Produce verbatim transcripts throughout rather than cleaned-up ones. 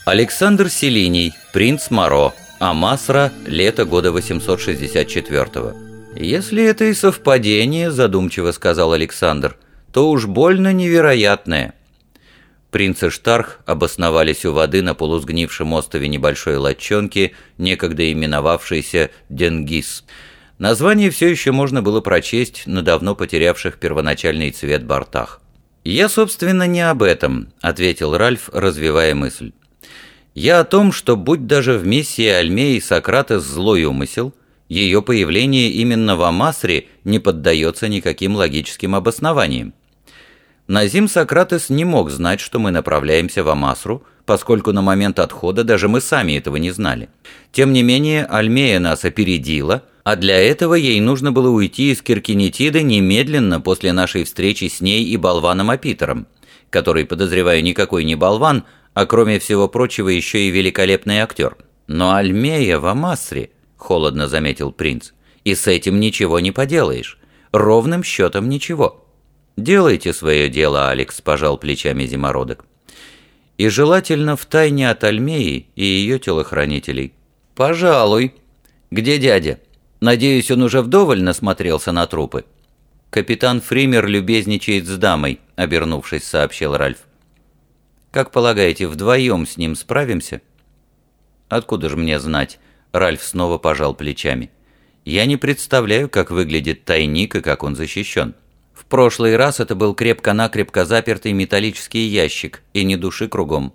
Александр Селиний, принц Моро, Амасра, лето года восемьсот шестьдесят четвёртого. «Если это и совпадение, — задумчиво сказал Александр, — то уж больно невероятное». Принц и Штарх обосновались у воды на полусгнившем острове небольшой лодчонки, некогда именовавшейся Денгиз. Название все еще можно было прочесть на давно потерявших первоначальный цвет бортах. «Я, собственно, не об этом», — ответил Ральф, развивая мысль. «Я о том, что будь даже в миссии Альмеи Сократес злой умысел, ее появление именно в Амасре не поддается никаким логическим обоснованиям. Назим Сократес не мог знать, что мы направляемся в Амасру, поскольку на момент отхода даже мы сами этого не знали. Тем не менее, Альмея нас опередила, а для этого ей нужно было уйти из Киркинетиды немедленно после нашей встречи с ней и болваном Апитером, который, подозреваю, никакой не болван, а кроме всего прочего еще и великолепный актер. Но Альмея в Амасре, — холодно заметил принц, — и с этим ничего не поделаешь. Ровным счетом ничего. «Делайте свое дело, Алекс», — пожал плечами зимородок. «И желательно втайне от Альмеи и ее телохранителей». «Пожалуй. Где дядя? Надеюсь, он уже вдоволь насмотрелся на трупы». «Капитан Фример любезничает с дамой», — обернувшись, сообщил Ральф. «Как полагаете, вдвоем с ним справимся?» «Откуда же мне знать?» — Ральф снова пожал плечами. «Я не представляю, как выглядит тайник и как он защищен. В прошлый раз это был крепко-накрепко запертый металлический ящик, и ни души кругом.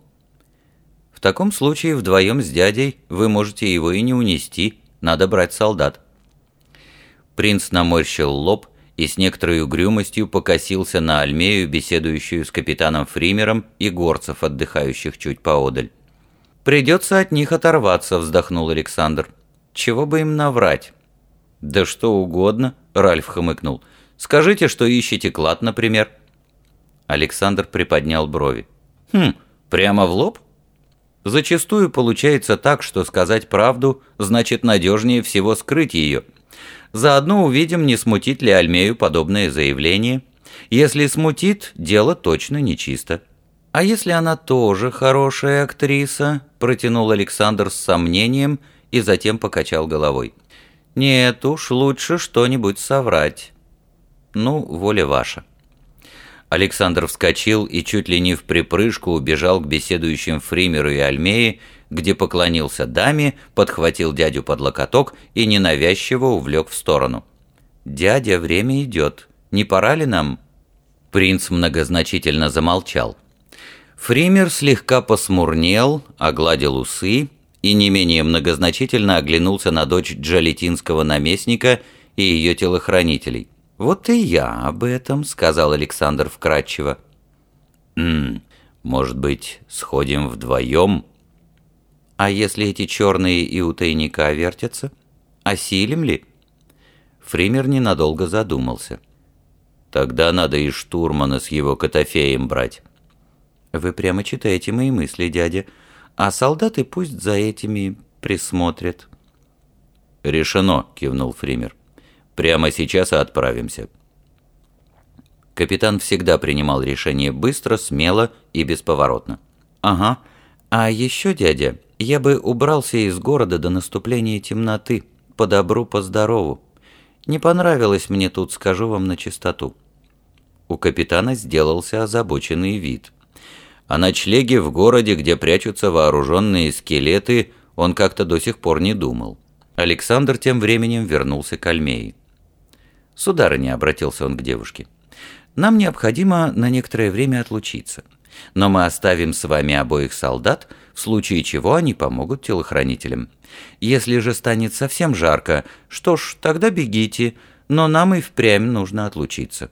В таком случае вдвоем с дядей вы можете его и не унести, надо брать солдат». Принц наморщил лоб и с некоторой угрюмостью покосился на Альмею, беседующую с капитаном Фримером, и горцев, отдыхающих чуть поодаль. «Придется от них оторваться», — вздохнул Александр. «Чего бы им наврать?» «Да что угодно», — Ральф хмыкнул. «Скажите, что ищете клад, например». Александр приподнял брови. «Хм, прямо в лоб?» «Зачастую получается так, что сказать правду значит надежнее всего скрыть ее. Заодно увидим, не смутит ли Альмею подобное заявление. Если смутит, дело точно нечисто». «А если она тоже хорошая актриса?» – протянул Александр с сомнением и затем покачал головой. «Нет уж, лучше что-нибудь соврать». «Ну, воля ваша». Александр вскочил и чуть ли не в припрыжку убежал к беседующим Фримеру и Альмее, где поклонился даме, подхватил дядю под локоток и ненавязчиво увлек в сторону. «Дядя, время идет. Не пора ли нам?» Принц многозначительно замолчал. Фример слегка посмурнел, огладил усы и не менее многозначительно оглянулся на дочь джалетинского наместника и ее телохранителей. «Вот и я об этом», — сказал Александр вкратчиво. «М-м, может быть, сходим вдвоем?» «А если эти черные и у тайника вертятся? Осилим ли?» Фример ненадолго задумался. «Тогда надо и штурмана с его котофеем брать». «Вы прямо читаете мои мысли, дядя, а солдаты пусть за этими присмотрят». «Решено», — кивнул Фример. «Прямо сейчас и отправимся». Капитан всегда принимал решение быстро, смело и бесповоротно. «Ага. А еще, дядя, я бы убрался из города до наступления темноты, по добру, по здорову. Не понравилось мне тут, скажу вам на чистоту». У капитана сделался озабоченный вид. О ночлеге в городе, где прячутся вооруженные скелеты, он как-то до сих пор не думал. Александр тем временем вернулся к Альмее. «Сударыня», — обратился он к девушке, — «нам необходимо на некоторое время отлучиться, но мы оставим с вами обоих солдат, в случае чего они помогут телохранителям. Если же станет совсем жарко, что ж, тогда бегите, но нам и впрямь нужно отлучиться».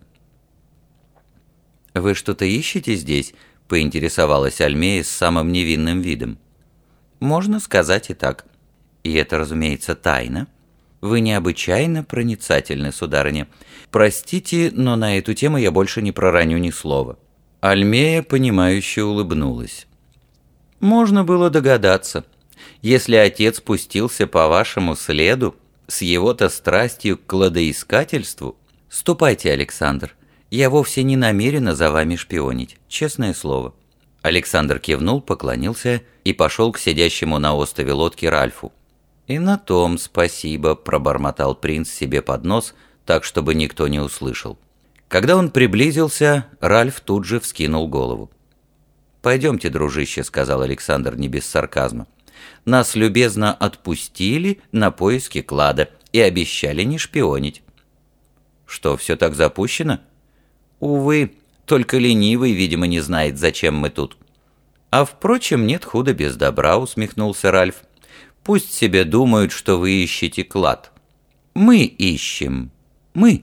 «Вы что-то ищете здесь?» — поинтересовалась Альмея с самым невинным видом. «Можно сказать и так. И это, разумеется, тайна. Вы необычайно проницательны, сударыня. Простите, но на эту тему я больше не пророню ни слова». Альмея, понимающе улыбнулась. «Можно было догадаться. Если отец пустился по вашему следу, с его-то страстью к кладоискательству...» «Ступайте, Александр. Я вовсе не намерена за вами шпионить, честное слово». Александр кивнул, поклонился и пошел к сидящему на острове лодки Ральфу. «И на том спасибо», — пробормотал принц себе под нос, так, чтобы никто не услышал. Когда он приблизился, Ральф тут же вскинул голову. «Пойдемте, дружище», — сказал Александр не без сарказма. «Нас любезно отпустили на поиски клада и обещали не шпионить». «Что, все так запущено?» «Увы, только ленивый, видимо, не знает, зачем мы тут». «А впрочем, нет худа без добра», — усмехнулся Ральф. «Пусть себе думают, что вы ищете клад. Мы ищем. Мы».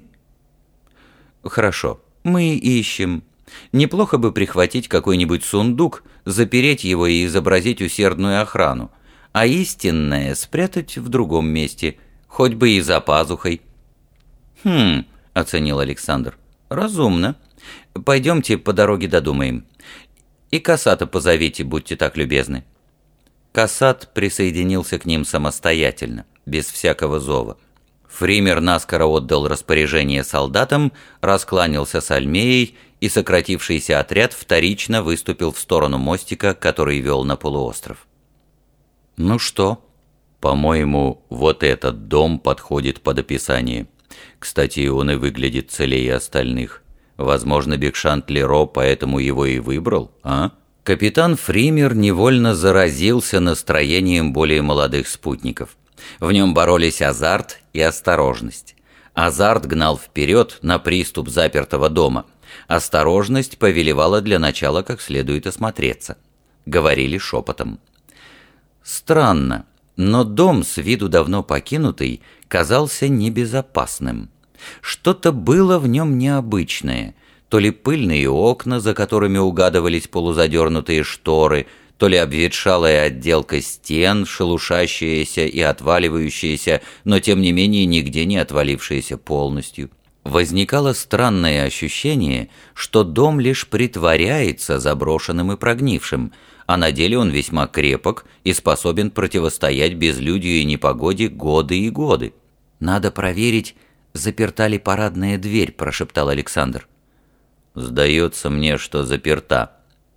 «Хорошо, мы ищем. Неплохо бы прихватить какой-нибудь сундук, запереть его и изобразить усердную охрану, а истинное спрятать в другом месте, хоть бы и за пазухой». «Хм», — оценил Александр, — «разумно. Пойдемте по дороге додумаем. И Касата позовите, будьте так любезны». Касат присоединился к ним самостоятельно, без всякого зова. Фример наскоро отдал распоряжение солдатам, раскланялся с Альмеей, и сократившийся отряд вторично выступил в сторону мостика, который вел на полуостров. «Ну что?» «По-моему, вот этот дом подходит под описание. Кстати, он и выглядит целее остальных. Возможно, Бекшант Леро поэтому его и выбрал, а?» Капитан Фример невольно заразился настроением более молодых спутников. В нем боролись азарт и осторожность. Азарт гнал вперед на приступ запертого дома. Осторожность повелевала для начала как следует осмотреться. Говорили шепотом. Странно, но дом, с виду давно покинутый, казался небезопасным. Что-то было в нем необычное. То ли пыльные окна, за которыми угадывались полузадернутые шторы, то ли обветшалая отделка стен, шелушащаяся и отваливающаяся, но тем не менее нигде не отвалившаяся полностью. Возникало странное ощущение, что дом лишь притворяется заброшенным и прогнившим, а на деле он весьма крепок и способен противостоять безлюдью и непогоде годы и годы. «Надо проверить, заперта ли парадная дверь», — прошептал Александр. «Сдается мне, что заперта».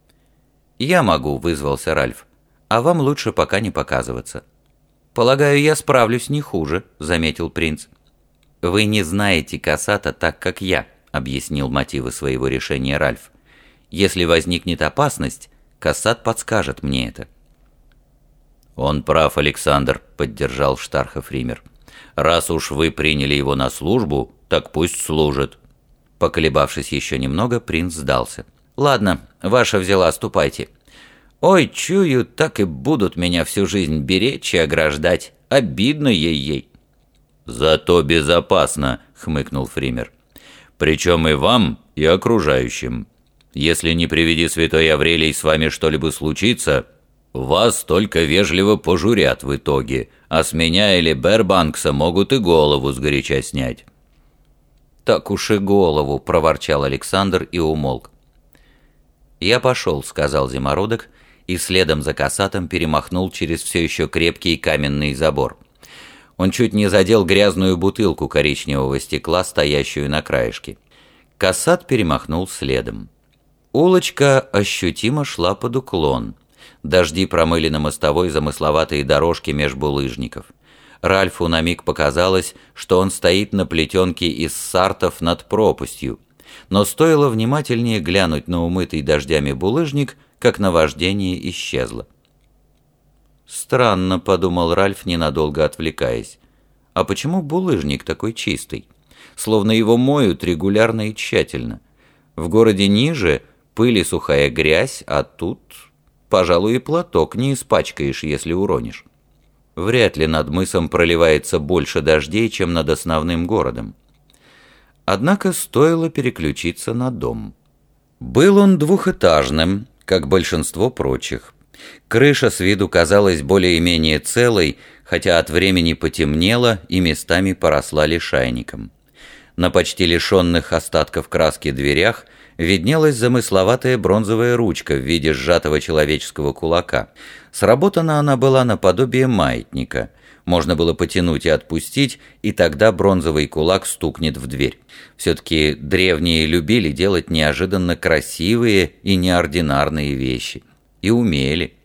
«Я могу», — вызвался Ральф. «А вам лучше пока не показываться». «Полагаю, я справлюсь не хуже», — заметил принц. «Вы не знаете Касата так, как я», — объяснил мотивы своего решения Ральф. «Если возникнет опасность, Касат подскажет мне это». «Он прав, Александр», — поддержал Штархов Ример. «Раз уж вы приняли его на службу, так пусть служит». Поколебавшись еще немного, принц сдался. «Ладно, ваша взяла, ступайте. Ой, чую, так и будут меня всю жизнь беречь и ограждать. Обидно ей-ей». «Зато безопасно», — хмыкнул Фример. «Причем и вам, и окружающим. Если не приведи святой Аврелий с вами что-либо случится, вас только вежливо пожурят в итоге, а с меня или Бербанкса могут и голову сгоряча снять». «Так уж и голову», — проворчал Александр и умолк. «Я пошел», — сказал Зимородок, и следом за Касатом перемахнул через все еще крепкий каменный забор. Он чуть не задел грязную бутылку коричневого стекла, стоящую на краешке. Касат перемахнул следом. Улочка ощутимо шла под уклон. Дожди промыли на мостовой замысловатые дорожки меж булыжников. Ральфу на миг показалось, что он стоит на плетенке из сартов над пропастью, но стоило внимательнее глянуть на умытый дождями булыжник, как наваждение исчезло. «Странно», — подумал Ральф, ненадолго отвлекаясь. «А почему булыжник такой чистый? Словно его моют регулярно и тщательно. В городе ниже пыль и сухая грязь, а тут, пожалуй, и платок не испачкаешь, если уронишь. Вряд ли над мысом проливается больше дождей, чем над основным городом». Однако стоило переключиться на дом. Был он двухэтажным, как большинство прочих. Крыша с виду казалась более-менее целой, хотя от времени потемнела и местами поросла лишайником. На почти лишенных остатков краски дверях виднелась замысловатая бронзовая ручка в виде сжатого человеческого кулака. Сработана она была наподобие маятника. Можно было потянуть и отпустить, и тогда бронзовый кулак стукнет в дверь. Все-таки древние любили делать неожиданно красивые и неординарные вещи. И умели.